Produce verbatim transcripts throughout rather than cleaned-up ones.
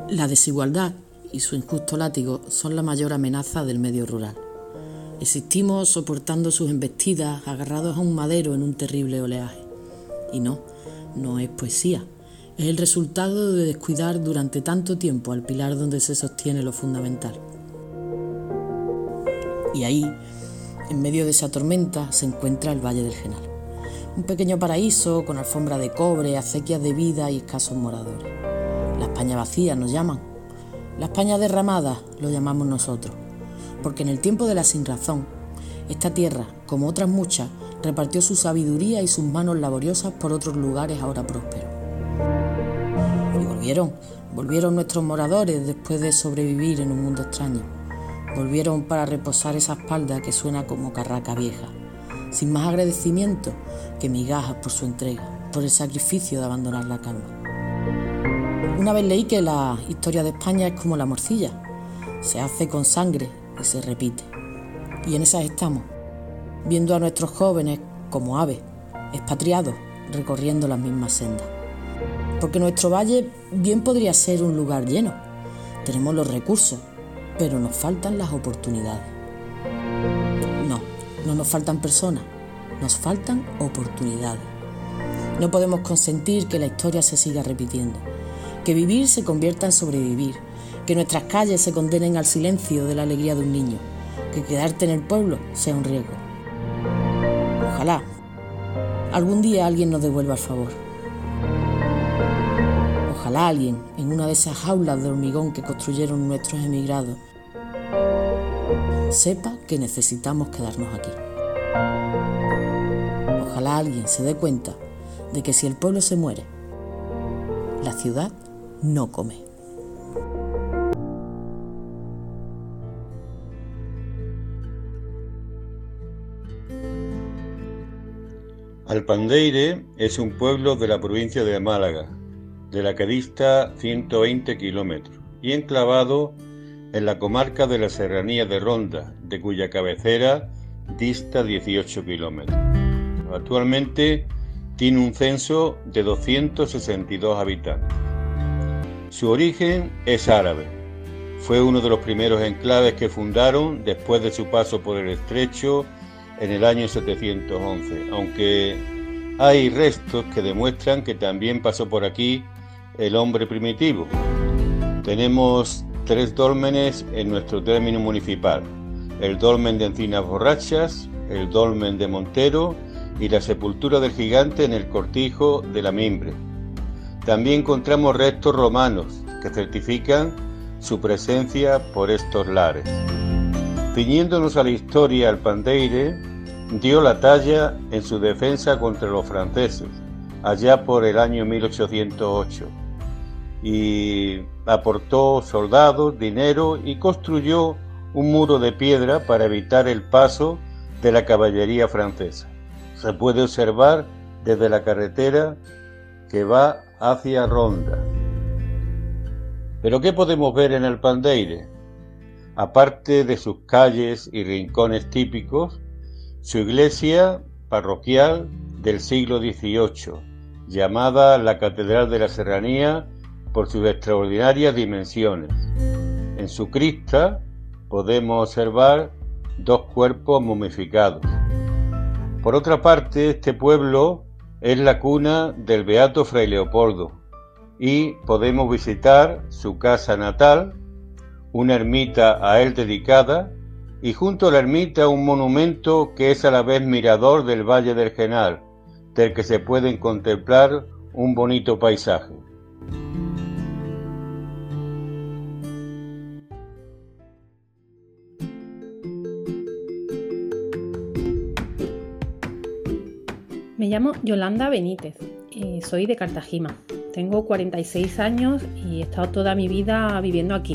La desigualdad y su injusto látigo son la mayor amenaza del medio rural. Existimos soportando sus embestidas, agarrados a un madero en un terrible oleaje. Y no, no es poesía, es el resultado de descuidar durante tanto tiempo al pilar donde se sostiene lo fundamental. Y ahí, en medio de esa tormenta, se encuentra el Valle del Genal. Un pequeño paraíso con alfombra de cobre, acequias de vida y escasos moradores. La España vacía nos llaman. La España derramada lo llamamos nosotros. Porque en el tiempo de la sinrazón, esta tierra, como otras muchas, repartió su sabiduría y sus manos laboriosas por otros lugares ahora prósperos. Y volvieron, volvieron nuestros moradores después de sobrevivir en un mundo extraño. Volvieron para reposar esa espalda que suena como carraca vieja, sin más agradecimiento que migajas por su entrega, por el sacrificio de abandonar la calma. Una vez leí que la historia de España es como la morcilla, se hace con sangre y se repite. Y en esas estamos, viendo a nuestros jóvenes como aves, expatriados, recorriendo las mismas sendas. Porque nuestro valle bien podría ser un lugar lleno. Tenemos los recursos, pero nos faltan las oportunidades. No, no nos faltan personas, nos faltan oportunidades. No podemos consentir que la historia se siga repitiendo, que vivir se convierta en sobrevivir, que nuestras calles se condenen al silencio de la alegría de un niño, que quedarte en el pueblo sea un riesgo. Ojalá algún día alguien nos devuelva el favor. Ojalá alguien, en una de esas jaulas de hormigón que construyeron nuestros emigrados, sepa que necesitamos quedarnos aquí. Ojalá alguien se dé cuenta de que si el pueblo se muere, la ciudad no come. Alpandeire es un pueblo de la provincia de Málaga, de la que dista ciento veinte kilómetros y enclavado en la comarca de la Serranía de Ronda, de cuya cabecera dista dieciocho kilómetros. Actualmente tiene un censo de doscientos sesenta y dos habitantes. Su origen es árabe. Fue uno de los primeros enclaves que fundaron después de su paso por el estrecho en el año setecientos once, aunque hay restos que demuestran que también pasó por aquí el hombre primitivo. Tenemos tres dólmenes en nuestro término municipal: el dolmen de Encinas Borrachas, el dolmen de Montero y la sepultura del gigante en el cortijo de la Mimbre. También encontramos restos romanos que certifican su presencia por estos lares. Ciñéndonos a la historia, Alpandeire dio la talla en su defensa contra los franceses, allá por el año mil ochocientos ocho, y aportó soldados, dinero y construyó un muro de piedra para evitar el paso de la caballería francesa. Se puede observar desde la carretera que va hacia Ronda. ¿Pero qué podemos ver en Alpandeire? Aparte de sus calles y rincones típicos, su iglesia parroquial del siglo dieciocho, llamada la Catedral de la Serranía por sus extraordinarias dimensiones. En su cripta podemos observar dos cuerpos momificados. Por otra parte, este pueblo es la cuna del beato Fray Leopoldo y podemos visitar su casa natal, una ermita a él dedicada y junto a la ermita un monumento que es a la vez mirador del Valle del Genal, del que se puede contemplar un bonito paisaje. Me llamo Yolanda Benítez y soy de Cartagena. Tengo cuarenta y seis años y he estado toda mi vida viviendo aquí.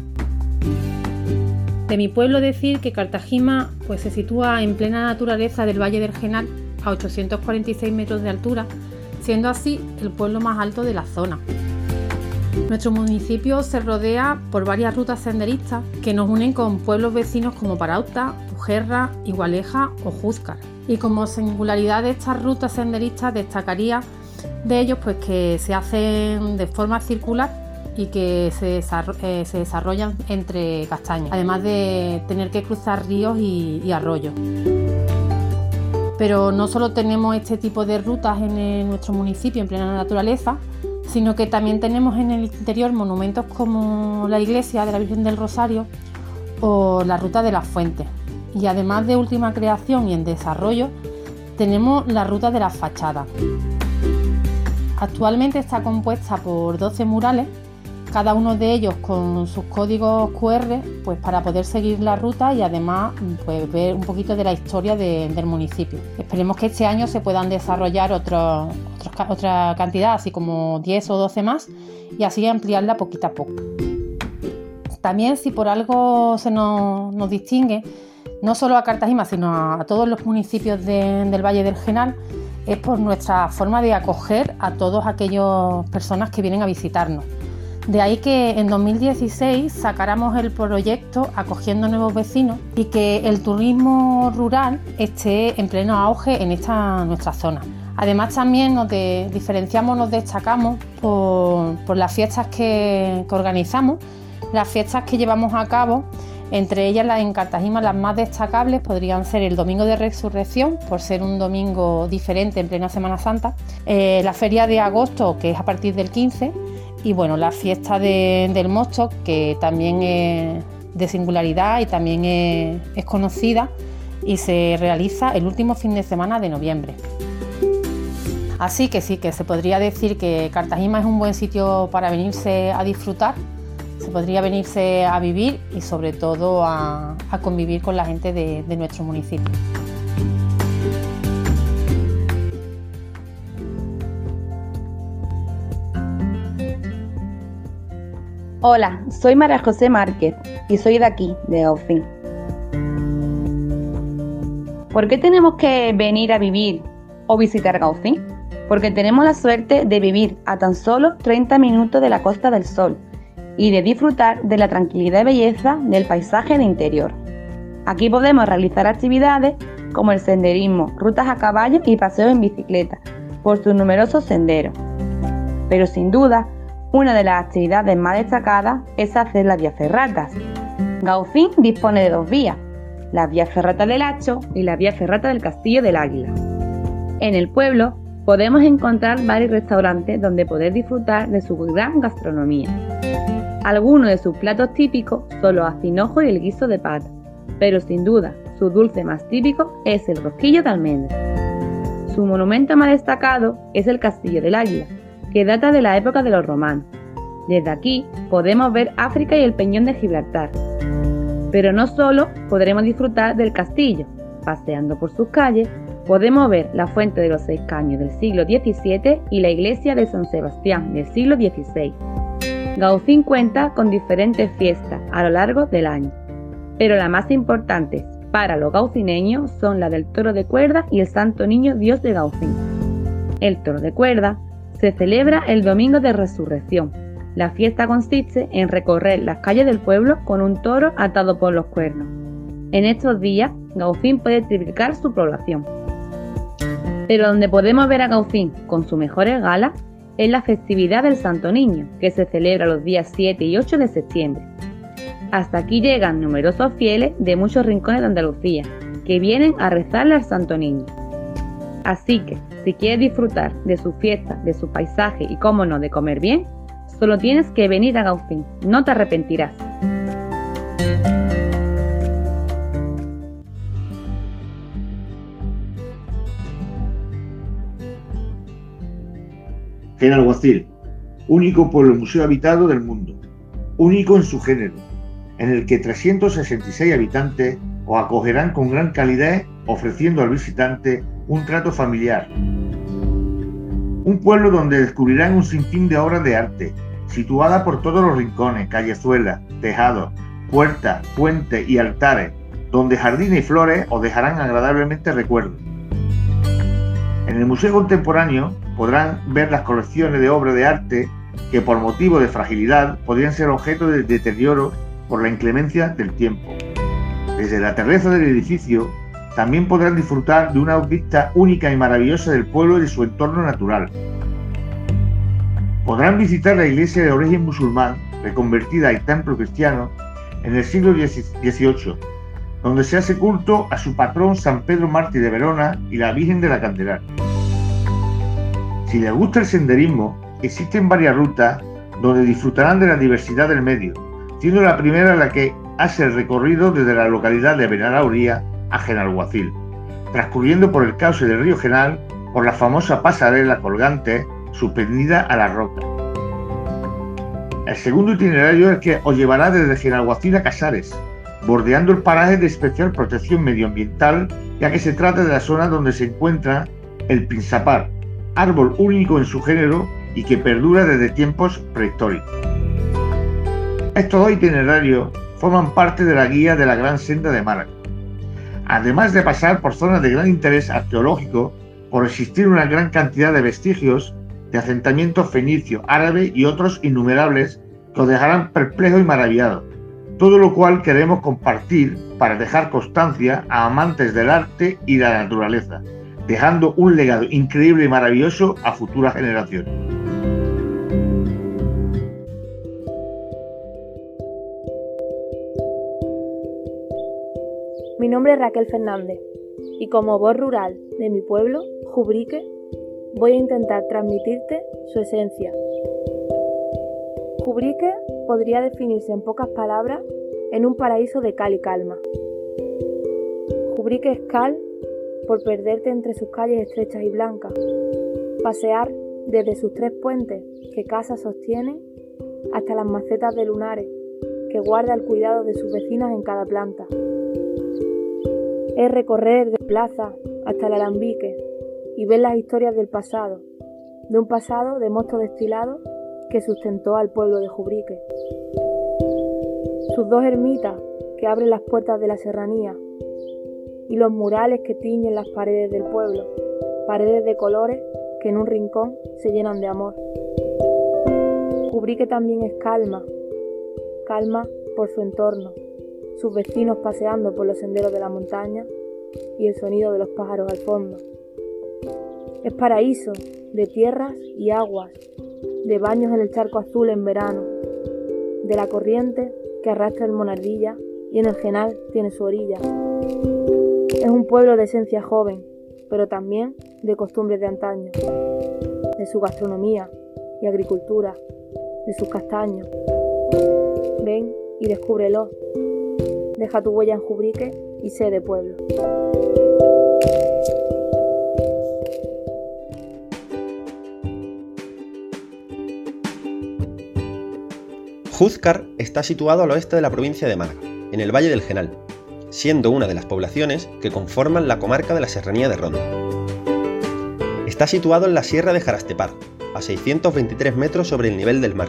De mi pueblo decir que Cartagena pues, se sitúa en plena naturaleza del Valle del Genal a ochocientos cuarenta y seis metros de altura, siendo así el pueblo más alto de la zona. Nuestro municipio se rodea por varias rutas senderistas que nos unen con pueblos vecinos como Parauta, Pujerra, Igualeja o Júzcar. Y como singularidad de estas rutas senderistas destacaría de ellos pues que se hacen de forma circular y que se, desarro- eh, se desarrollan entre castaños, además de tener que cruzar ríos y, y arroyos. Pero no solo tenemos este tipo de rutas en el, nuestro municipio en plena naturaleza, sino que también tenemos en el interior monumentos como la iglesia de la Virgen del Rosario o la Ruta de las Fuentes. Y además de última creación y en desarrollo, tenemos la Ruta de las Fachadas. Actualmente está compuesta por doce murales, cada uno de ellos con sus códigos cu erre, pues para poder seguir la ruta y además pues, ver un poquito de la historia de, del municipio. Esperemos que este año se puedan desarrollar otro, otros, otra cantidad, así como diez o doce más, y así ampliarla poquito a poco. También, si por algo se nos, nos distingue, no solo a Cartagena, sino a, a todos los municipios de, del Valle del Genal, es por nuestra forma de acoger a todas aquellas personas que vienen a visitarnos. De ahí que en dos mil dieciséis sacáramos el proyecto Acogiendo Nuevos Vecinos y que el turismo rural esté en pleno auge en esta nuestra zona. Además también nos de, diferenciamos, nos destacamos por, por las fiestas que, que organizamos, las fiestas que llevamos a cabo. Entre ellas, las en Cartagena, las más destacables podrían ser el Domingo de Resurrección, por ser un domingo diferente en plena Semana Santa, eh, la Feria de Agosto, que es a partir del quince, y bueno, la fiesta de, del Mosto, que también es de singularidad y también es, es conocida y se realiza el último fin de semana de noviembre. Así que sí, que se podría decir que Cartagena es un buen sitio para venirse a disfrutar, se podría venirse a vivir y sobre todo a, a convivir con la gente de, de nuestro municipio. Hola, soy María José Márquez y soy de aquí, de Gaucín. ¿Por qué tenemos que venir a vivir o visitar Gaucín? Porque tenemos la suerte de vivir a tan solo treinta minutos de la Costa del Sol y de disfrutar de la tranquilidad y belleza del paisaje de interior. Aquí podemos realizar actividades como el senderismo, rutas a caballo y paseos en bicicleta por sus numerosos senderos. Pero sin duda, una de las actividades más destacadas es hacer las vías ferratas. Gaucín dispone de dos vías, la vía ferrata del Hacho y la vía ferrata del Castillo del Águila. En el pueblo podemos encontrar varios restaurantes donde poder disfrutar de su gran gastronomía. Algunos de sus platos típicos son los acinojos y el guiso de pata, pero sin duda su dulce más típico es el rosquillo de almendra. Su monumento más destacado es el Castillo del Águila, que data de la época de los romanos. Desde aquí podemos ver África y el Peñón de Gibraltar. Pero no solo podremos disfrutar del castillo, paseando por sus calles, podemos ver la Fuente de los Seis Caños del siglo diecisiete y la Iglesia de San Sebastián del siglo dieciséis. Gaucín cuenta con diferentes fiestas a lo largo del año, pero las más importantes para los gaucineños son la del Toro de Cuerda y el Santo Niño Dios de Gaucín. El Toro de Cuerda se celebra el Domingo de Resurrección. La fiesta consiste en recorrer las calles del pueblo con un toro atado por los cuernos. En estos días, Gaucín puede triplicar su población. Pero donde podemos ver a Gaucín con sus mejores galas es la festividad del Santo Niño, que se celebra los días siete y ocho de septiembre. Hasta aquí llegan numerosos fieles de muchos rincones de Andalucía, que vienen a rezarle al Santo Niño. Así que, si quieres disfrutar de su fiesta, de su paisaje y, cómo no, de comer bien, solo tienes que venir a Gaucín, no te arrepentirás. Genalguacil, único pueblo museo habitado del mundo, único en su género, en el que trescientos sesenta y seis habitantes os acogerán con gran calidez, ofreciendo al visitante un trato familiar. Un pueblo donde descubrirán un sinfín de obras de arte, situada por todos los rincones, callezuelas, tejados, puertas, puentes y altares, donde jardines y flores os dejarán agradablemente recuerdos. En el Museo Contemporáneo podrán ver las colecciones de obras de arte que por motivo de fragilidad podrían ser objeto de deterioro por la inclemencia del tiempo. Desde la terraza del edificio también podrán disfrutar de una vista única y maravillosa del pueblo y de su entorno natural. Podrán visitar la iglesia de origen musulmán, reconvertida al templo cristiano en el siglo dieciocho, donde se hace culto a su patrón San Pedro Mártir de Verona y la Virgen de la Candelaria. Si les gusta el senderismo, existen varias rutas donde disfrutarán de la diversidad del medio, siendo la primera la que hace el recorrido desde la localidad de Benalauría a Genalguacil, transcurriendo por el cauce del río Genal, por la famosa pasarela colgante suspendida a la roca. El segundo itinerario es el que os llevará desde Genalguacil a Casares, bordeando el paraje de especial protección medioambiental, ya que se trata de la zona donde se encuentra el pinzapar, árbol único en su género y que perdura desde tiempos prehistóricos. Estos dos itinerarios forman parte de la guía de la Gran Senda de Málaga. Además de pasar por zonas de gran interés arqueológico, por existir una gran cantidad de vestigios de asentamientos fenicios, árabes y otros innumerables que os dejarán perplejos y maravillados, todo lo cual queremos compartir para dejar constancia a amantes del arte y la naturaleza, dejando un legado increíble y maravilloso a futuras generaciones. Mi nombre es Raquel Fernández y como voz rural de mi pueblo, Jubrique, voy a intentar transmitirte su esencia. Jubrique podría definirse en pocas palabras en un paraíso de cal y calma. Jubrique es cal por perderte entre sus calles estrechas y blancas, pasear desde sus tres puentes que casas sostienen hasta las macetas de lunares que guarda el cuidado de sus vecinas en cada planta. Es recorrer de plaza hasta el alambique y ver las historias del pasado, de un pasado de mosto destilado que sustentó al pueblo de Jubrique. Sus dos ermitas que abren las puertas de la serranía y los murales que tiñen las paredes del pueblo, paredes de colores que en un rincón se llenan de amor. Jubrique también es calma, calma por su entorno, sus vecinos paseando por los senderos de la montaña y el sonido de los pájaros al fondo. Es paraíso de tierras y aguas, de baños en el charco azul en verano, de la corriente que arrastra el Monardilla y en el Genal tiene su orilla. Es un pueblo de esencia joven, pero también de costumbres de antaño, de su gastronomía y agricultura, de sus castaños. Ven y descúbrelo. Deja tu huella en Jubrique y sé de pueblo. Júzcar está situado al oeste de la provincia de Málaga, en el Valle del Genal, siendo una de las poblaciones que conforman la comarca de la Serranía de Ronda. Está situado en la Sierra de Jarastepar, a seiscientos veintitrés metros sobre el nivel del mar.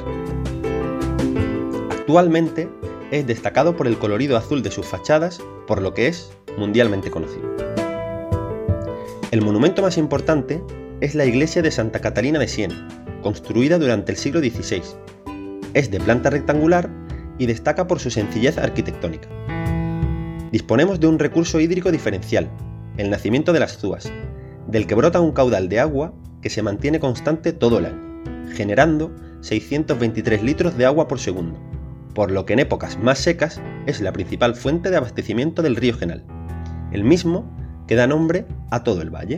Actualmente es destacado por el colorido azul de sus fachadas, por lo que es mundialmente conocido. El monumento más importante es la iglesia de Santa Catalina de Siena, construida durante el siglo dieciséis. Es de planta rectangular y destaca por su sencillez arquitectónica. Disponemos de un recurso hídrico diferencial, el nacimiento de las Zúas, del que brota un caudal de agua que se mantiene constante todo el año, generando seiscientos veintitrés litros de agua por segundo, por lo que en épocas más secas es la principal fuente de abastecimiento del río Genal, el mismo que da nombre a todo el valle.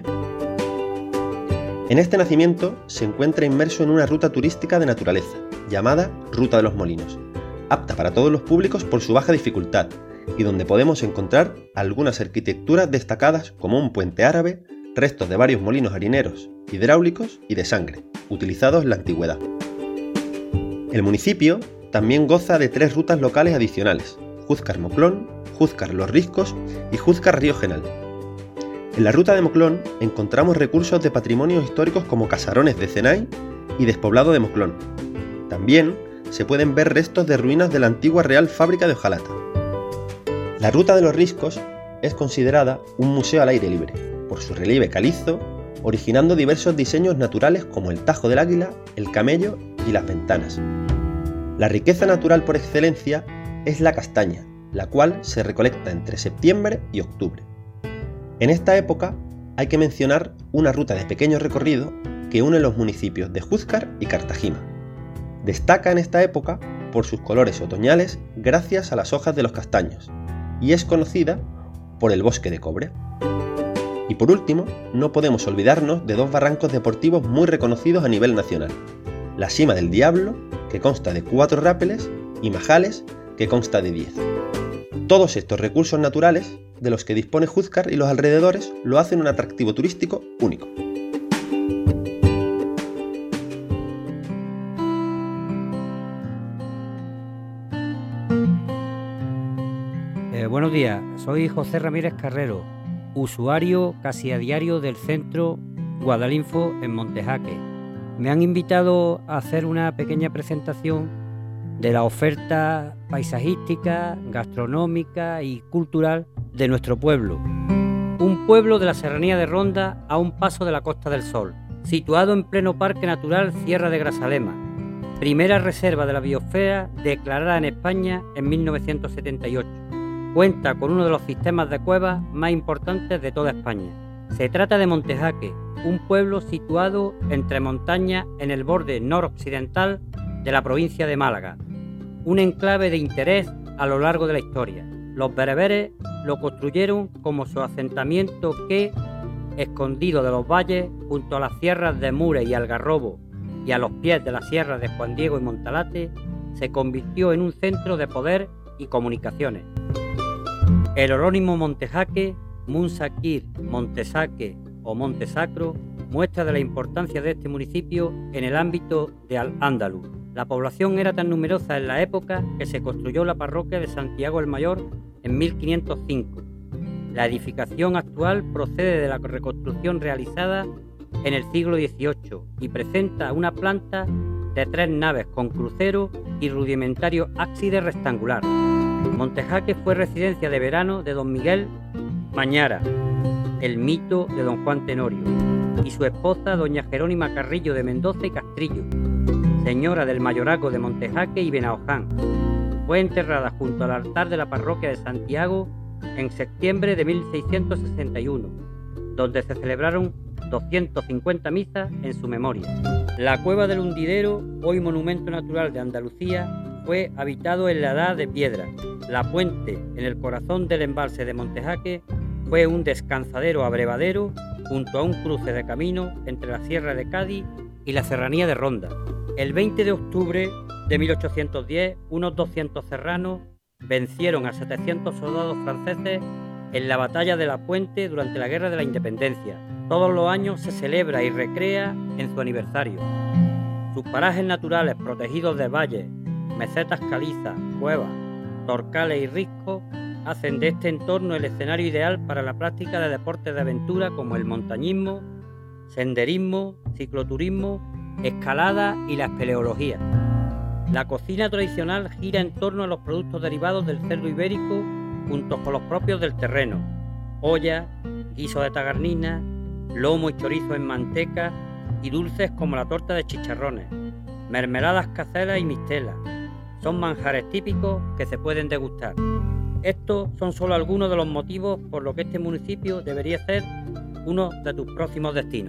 En este nacimiento se encuentra inmerso en una ruta turística de naturaleza, llamada Ruta de los Molinos, apta para todos los públicos por su baja dificultad, y donde podemos encontrar algunas arquitecturas destacadas como un puente árabe, restos de varios molinos harineros, hidráulicos y de sangre, utilizados en la antigüedad. El municipio también goza de tres rutas locales adicionales: Júzcar-Moclón, Júzcar-Los Riscos y Júzcar-Río Genal. En la ruta de Moclón encontramos recursos de patrimonios históricos como casarones de Cenay y despoblado de Moclón. También se pueden ver restos de ruinas de la antigua Real Fábrica de hojalata. La ruta de los Riscos es considerada un museo al aire libre, por su relieve calizo, originando diversos diseños naturales como el tajo del águila, el camello y las ventanas. La riqueza natural por excelencia es la castaña, la cual se recolecta entre septiembre y octubre. En esta época hay que mencionar una ruta de pequeño recorrido que une los municipios de Júzcar y Cartagima. Destaca en esta época por sus colores otoñales gracias a las hojas de los castaños y es conocida por el bosque de cobre. Y por último, no podemos olvidarnos de dos barrancos deportivos muy reconocidos a nivel nacional: la Sima del Diablo, que consta de cuatro rápeles, y Majales, que consta de diez. Todos estos recursos naturales de los que dispone Júzcar y los alrededores lo hacen un atractivo turístico único. Eh, buenos días, soy José Ramírez Carrero, usuario casi a diario del centro Guadalinfo en Montejaque. Me han invitado a hacer una pequeña presentación de la oferta paisajística, gastronómica y cultural de nuestro pueblo. Un pueblo de la Serranía de Ronda a un paso de la Costa del Sol, situado en pleno Parque Natural Sierra de Grazalema, primera reserva de la biosfera declarada en España en mil novecientos setenta y ocho. Cuenta con uno de los sistemas de cuevas más importantes de toda España. Se trata de Montejaque, un pueblo situado entre montañas en el borde noroccidental de la provincia de Málaga, un enclave de interés a lo largo de la historia. Los bereberes lo construyeron como su asentamiento que, escondido de los valles, junto a las sierras de Mure y Algarrobo y a los pies de las sierras de Juan Diego y Montalate, se convirtió en un centro de poder y comunicaciones. El horónimo Montejaque, Munsakir, Montesaque o Montesacro, muestra de la importancia de este municipio en el ámbito de Al-Ándalus. La población era tan numerosa en la época que se construyó la parroquia de Santiago el Mayor en mil quinientos cinco. La edificación actual procede de la reconstrucción realizada en el siglo dieciocho y presenta una planta de tres naves con crucero y rudimentario ábside rectangular. Montejaque fue residencia de verano de don Miguel Mañara, el mito de don Juan Tenorio, y su esposa doña Jerónima Carrillo de Mendoza y Castrillo, señora del mayorazgo de Montejaque y Benaoján. Fue enterrada junto al altar de la parroquia de Santiago en septiembre de mil seiscientos sesenta y uno, donde se celebraron doscientas cincuenta misas en su memoria. La Cueva del Hundidero, hoy monumento natural de Andalucía, fue habitado en la Edad de Piedra. La Puente, en el corazón del embalse de Montejaque, fue un descansadero abrevadero junto a un cruce de camino entre la Sierra de Cádiz y la Serranía de Ronda. El veinte de octubre de mil ochocientos diez, unos doscientos serranos vencieron a setecientos soldados franceses en la batalla de la Puente durante la Guerra de la Independencia. Todos los años se celebra y recrea en su aniversario. Sus parajes naturales protegidos de valles, mesetas calizas, cuevas, torcales y riscos hacen de este entorno el escenario ideal para la práctica de deportes de aventura como el montañismo, senderismo, cicloturismo, escalada y la espeleología. La cocina tradicional gira en torno a los productos derivados del cerdo ibérico junto con los propios del terreno: olla, guiso de tagarnina, lomo y chorizo en manteca y dulces como la torta de chicharrones, mermeladas caseras y mistelas. Son manjares típicos que se pueden degustar. Estos son solo algunos de los motivos por los que este municipio debería ser uno de tus próximos destinos.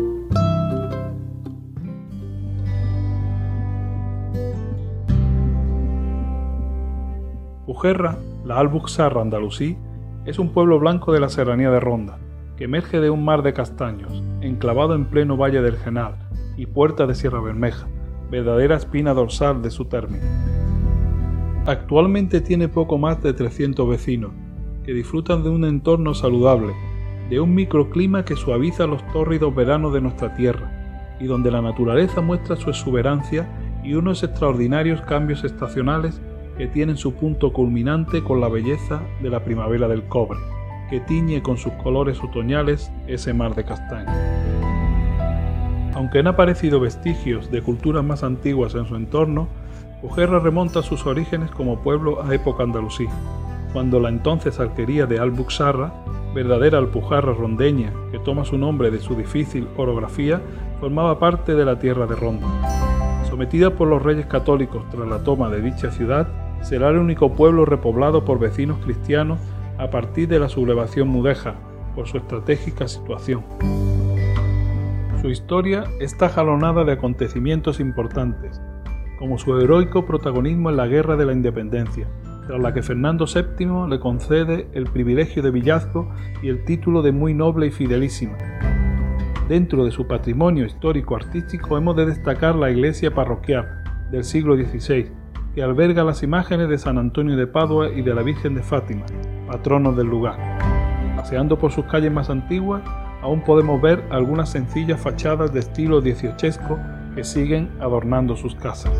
Ujerra, la Albuxarra andalusí, es un pueblo blanco de la Serranía de Ronda, que emerge de un mar de castaños, enclavado en pleno valle del Genal y puerta de Sierra Bermeja, verdadera espina dorsal de su término. Actualmente tiene poco más de trescientos vecinos, que disfrutan de un entorno saludable, de un microclima que suaviza los tórridos veranos de nuestra tierra, y donde la naturaleza muestra su exuberancia y unos extraordinarios cambios estacionales que tienen su punto culminante con la belleza de la primavera del cobre, que tiñe con sus colores otoñales ese mar de castaño. Aunque han aparecido vestigios de culturas más antiguas en su entorno, Ujerra remonta sus orígenes como pueblo a época andalusí, cuando la entonces alquería de Albuxarra, verdadera alpujarra rondeña que toma su nombre de su difícil orografía, formaba parte de la tierra de Ronda. Sometida por los reyes católicos tras la toma de dicha ciudad, será el único pueblo repoblado por vecinos cristianos a partir de la sublevación mudéjar, por su estratégica situación. Su historia está jalonada de acontecimientos importantes, como su heroico protagonismo en la Guerra de la Independencia, tras la que Fernando séptimo le concede el privilegio de villazgo y el título de muy noble y fidelísima. Dentro de su patrimonio histórico-artístico hemos de destacar la iglesia parroquial del siglo dieciséis, que alberga las imágenes de San Antonio de Padua y de la Virgen de Fátima, patronos del lugar. Paseando por sus calles más antiguas, aún podemos ver algunas sencillas fachadas de estilo dieciochesco que siguen adornando sus casas.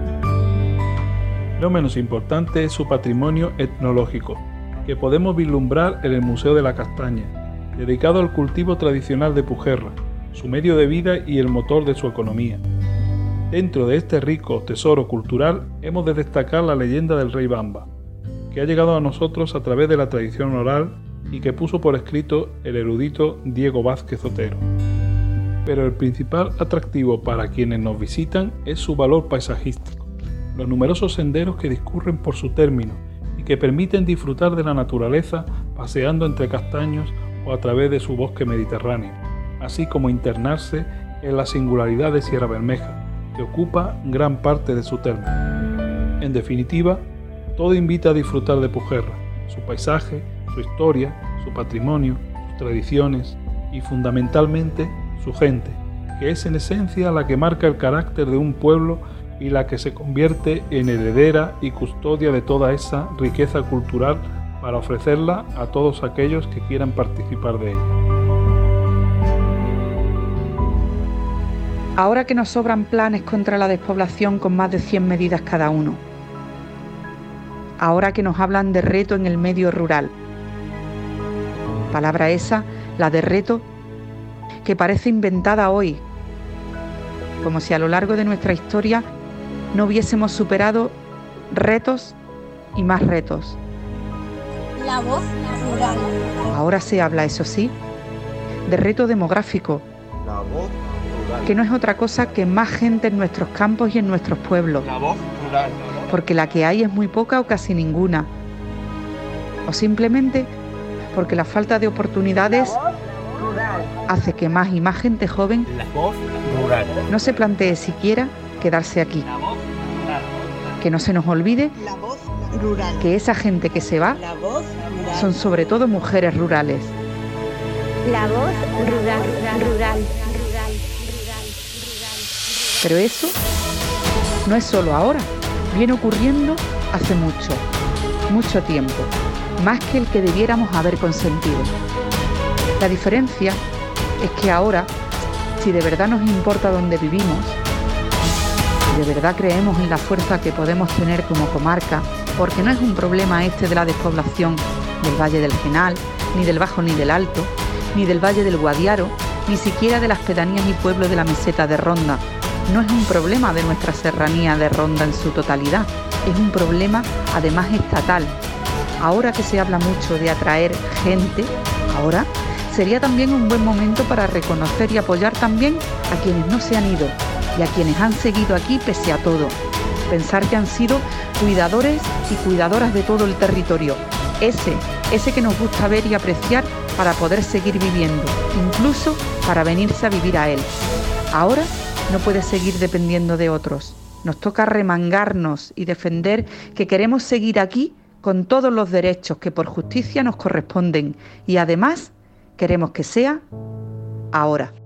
No menos importante es su patrimonio etnológico, que podemos vislumbrar en el Museo de la Castaña, dedicado al cultivo tradicional de Pujerra, su medio de vida y el motor de su economía. Dentro de este rico tesoro cultural hemos de destacar la leyenda del rey Bamba, que ha llegado a nosotros a través de la tradición oral y que puso por escrito el erudito Diego Vázquez Otero. Pero el principal atractivo para quienes nos visitan es su valor paisajístico, los numerosos senderos que discurren por su término y que permiten disfrutar de la naturaleza paseando entre castaños o a través de su bosque mediterráneo, así como internarse en la singularidad de Sierra Bermeja, que ocupa gran parte de su término. En definitiva, todo invita a disfrutar de Pujerra, su paisaje, su historia, su patrimonio, sus tradiciones y fundamentalmente su gente, que es en esencia la que marca el carácter de un pueblo y la que se convierte en heredera y custodia de toda esa riqueza cultural para ofrecerla a todos aquellos que quieran participar de ella. Ahora que nos sobran planes contra la despoblación con más de cien medidas cada uno. Ahora que nos hablan de reto en el medio rural. Palabra esa, la de reto, que parece inventada hoy, como si a lo largo de nuestra historia no hubiésemos superado retos y más retos. La voz rural. Ahora se habla, eso sí, de reto demográfico, La voz rural. que no es otra cosa que más gente en nuestros campos y en nuestros pueblos, La voz rural. porque la que hay es muy poca o casi ninguna, o simplemente porque la falta de oportunidades hace que más y más gente joven La voz rural. no se plantee siquiera quedarse aquí. Que no se nos olvide La voz rural. que esa gente que se va La voz rural. son sobre todo mujeres rurales. La voz rural, rural, rural. Pero eso no es solo ahora, viene ocurriendo hace mucho, mucho tiempo, más que el que debiéramos haber consentido. La diferencia es que ahora, si de verdad nos importa dónde vivimos, si de verdad creemos en la fuerza que podemos tener como comarca, porque no es un problema este de la despoblación del Valle del Genal, ni del Bajo ni del Alto, ni del Valle del Guadiaro, ni siquiera de las pedanías y pueblos de la meseta de Ronda. No es un problema de nuestra serranía de Ronda en su totalidad, es un problema además estatal. Ahora que se habla mucho de atraer gente, ahora sería también un buen momento para reconocer y apoyar también a quienes no se han ido y a quienes han seguido aquí pese a todo. Pensar que han sido cuidadores y cuidadoras de todo el territorio, ese, ese que nos gusta ver y apreciar para poder seguir viviendo, incluso para venirse a vivir a él. Ahora no puede seguir dependiendo de otros. Nos toca remangarnos y defender que queremos seguir aquí con todos los derechos que por justicia nos corresponden y además queremos que sea ahora.